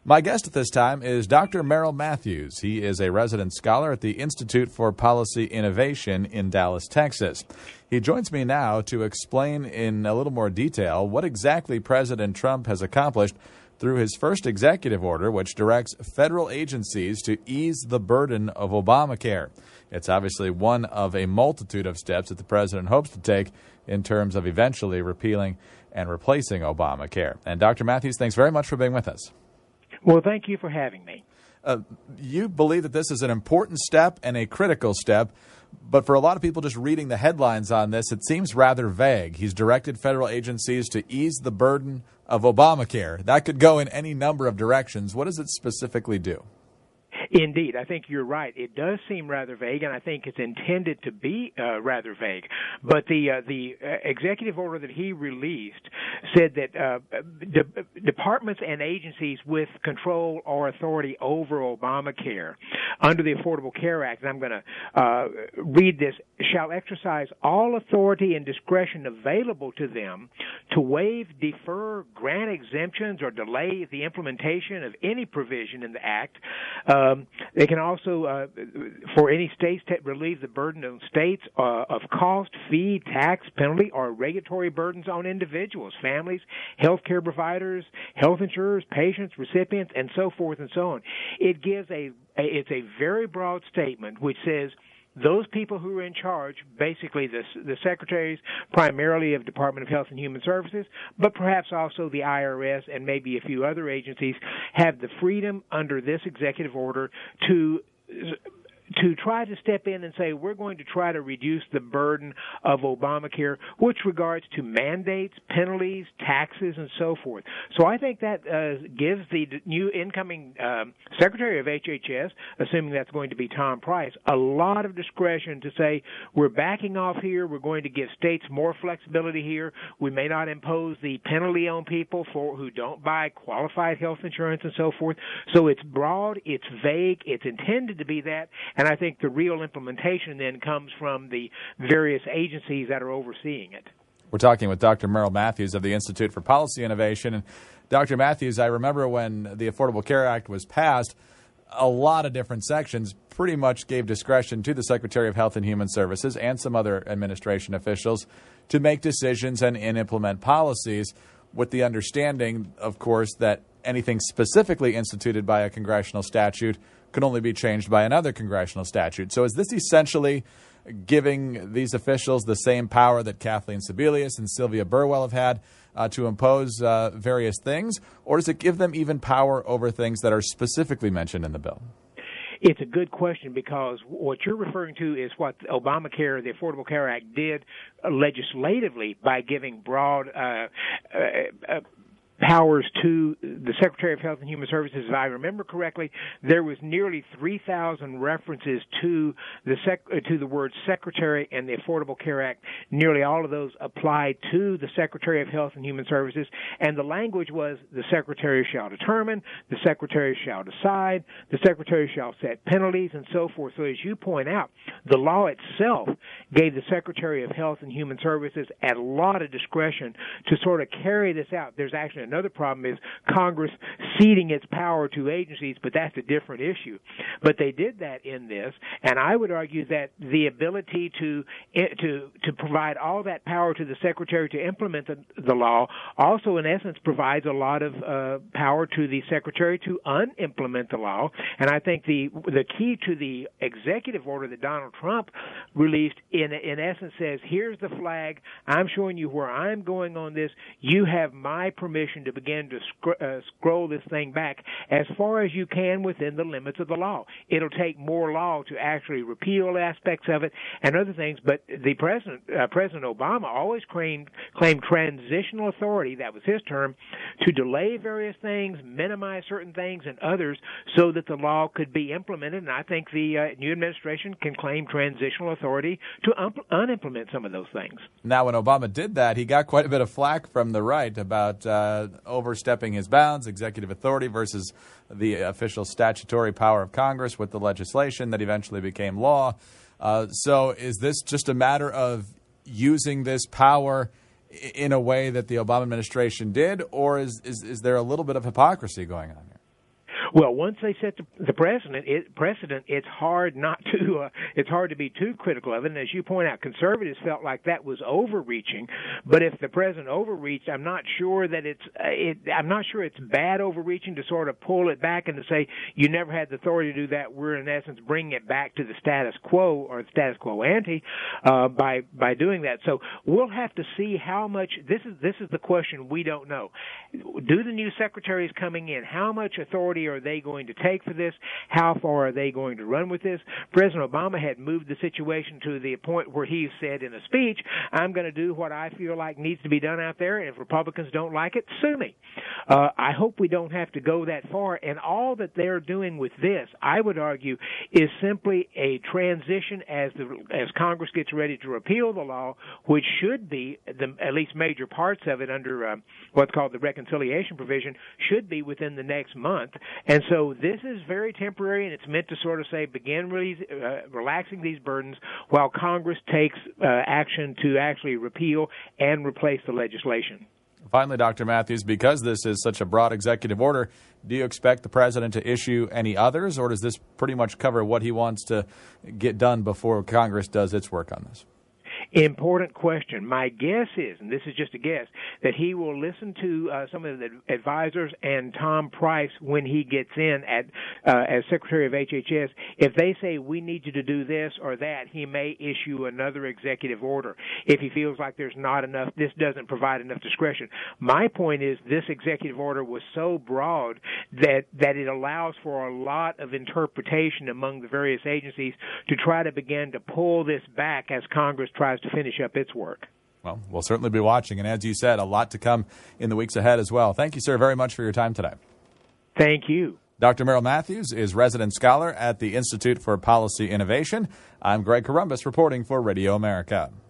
My guest at this time is Dr. Merrill Matthews. He is a resident scholar at the Institute for Policy Innovation in Dallas, Texas. He joins me now to explain in a little more detail what exactly President Trump has accomplished through his first executive order, which directs federal agencies to ease the burden of Obamacare. It's obviously one of a multitude of steps that the president hopes to take in terms of eventually repealing and replacing Obamacare. And Dr. Matthews, thanks very much for being with us. Well, thank you for having me. You believe that this is an important step and a critical step, but for a lot of people just reading the headlines on this, it seems rather vague. He's directed federal agencies to ease the burden of Obamacare. That could go in any number of directions. What does it specifically do? Indeed, I think you're right. It does seem rather vague, and I think it's intended to be rather vague. But the executive order that he released said that departments and agencies with control or authority over Obamacare under the Affordable Care Act, and I'm going to read this, shall exercise all authority and discretion available to them to waive, defer, grant exemptions, or delay the implementation of any provision in the Act. They can also, for any states, relieve the burden on states of cost, fee, tax, penalty, or regulatory burdens on individuals, families, healthcare providers, health insurers, patients, recipients, and so forth and so on. It gives it's a very broad statement which says those people who are in charge, basically the secretaries primarily of Department of Health and Human Services, but perhaps also the IRS and maybe a few other agencies, have the freedom under this executive order to try to step in and say, we're going to try to reduce the burden of Obamacare, which regards to mandates, penalties, taxes, and so forth. So I think that gives the new incoming Secretary of HHS, assuming that's going to be Tom Price, a lot of discretion to say, we're backing off here, we're going to give states more flexibility here, we may not impose the penalty on people who don't buy qualified health insurance and so forth. So it's broad, it's vague, it's intended to be that, and I think the real implementation then comes from the various agencies that are overseeing it. We're talking with Dr. Merrill Matthews of the Institute for Policy Innovation. And Dr. Matthews, I remember when the Affordable Care Act was passed, a lot of different sections pretty much gave discretion to the Secretary of Health and Human Services and some other administration officials to make decisions and implement policies, with the understanding, of course, that anything specifically instituted by a congressional statute could only be changed by another congressional statute. So is this essentially giving these officials the same power that Kathleen Sebelius and Sylvia Burwell have had to impose various things, or does it give them even power over things that are specifically mentioned in the bill? It's a good question, because what you're referring to is what Obamacare, the Affordable Care Act, did legislatively by giving broad powers to the Secretary of Health and Human Services. If I remember correctly, there was nearly 3,000 references to the word Secretary and the Affordable Care Act. Nearly all of those applied to the Secretary of Health and Human Services, and the language was the Secretary shall determine, the Secretary shall decide, the Secretary shall set penalties, and so forth. So as you point out, the law itself gave the Secretary of Health and Human Services a lot of discretion to sort of carry this out. There's actually another problem is Congress ceding its power to agencies, but that's a different issue. But they did that in this, and I would argue that the ability to provide all that power to the Secretary to implement the law also, in essence, provides a lot of power to the Secretary to unimplement the law. And I think the key to the executive order that Donald Trump released, in essence, says, here's the flag, I'm showing you where I'm going on this, you have my permission to begin to scroll this thing back as far as you can within the limits of the law. It'll take more law to actually repeal aspects of it and other things, but the President Obama always claimed transitional authority, that was his term, to delay various things, minimize certain things and others so that the law could be implemented, and I think the new administration can claim transitional authority to unimplement some of those things. Now, when Obama did that, he got quite a bit of flack from the right about overstepping his bounds, executive authority versus the official statutory power of Congress with the legislation that eventually became law. So is this just a matter of using this power in a way that the Obama administration did, or is there a little bit of hypocrisy going on here? Well, once they set the precedent, it's hard not to. It's hard to be too critical of it. And as you point out, conservatives felt like that was overreaching. But if the president overreached, I'm not sure that I'm not sure it's bad overreaching to sort of pull it back and to say you never had the authority to do that. We're in essence bringing it back to the status quo or the status quo ante by doing that. So we'll have to see how much. This is the question we don't know. Do the new secretaries coming in, how much authority are they going to take for this? How far are they going to run with this? President Obama had moved the situation to the point where he said in a speech, I'm going to do what I feel like needs to be done out there, and if Republicans don't like it, sue me. I hope we don't have to go that far, and all that they're doing with this, I would argue, is simply a transition as Congress gets ready to repeal the law, which should be, at least major parts of it under what's called the reconciliation provision, should be within the next month. And so this is very temporary, and it's meant to sort of say begin relaxing these burdens while Congress takes action to actually repeal and replace the legislation. Finally, Dr. Matthews, because this is such a broad executive order, do you expect the president to issue any others, or does this pretty much cover what he wants to get done before Congress does its work on this? Important question. My guess is, and this is just a guess, that he will listen to some of the advisors and Tom Price when he gets in as Secretary of HHS. If they say we need you to do this or that, he may issue another executive order if he feels like there's not enough, this doesn't provide enough discretion. My point is this executive order was so broad that it allows for a lot of interpretation among the various agencies to try to begin to pull this back as Congress tries to finish up its work. Well, we'll certainly be watching, and as you said, a lot to come in the weeks ahead as well. Thank you, sir, very much for your time today. Thank you. Dr. Merrill Matthews is resident scholar at the Institute for Policy Innovation. I'm Greg Columbus reporting for Radio America.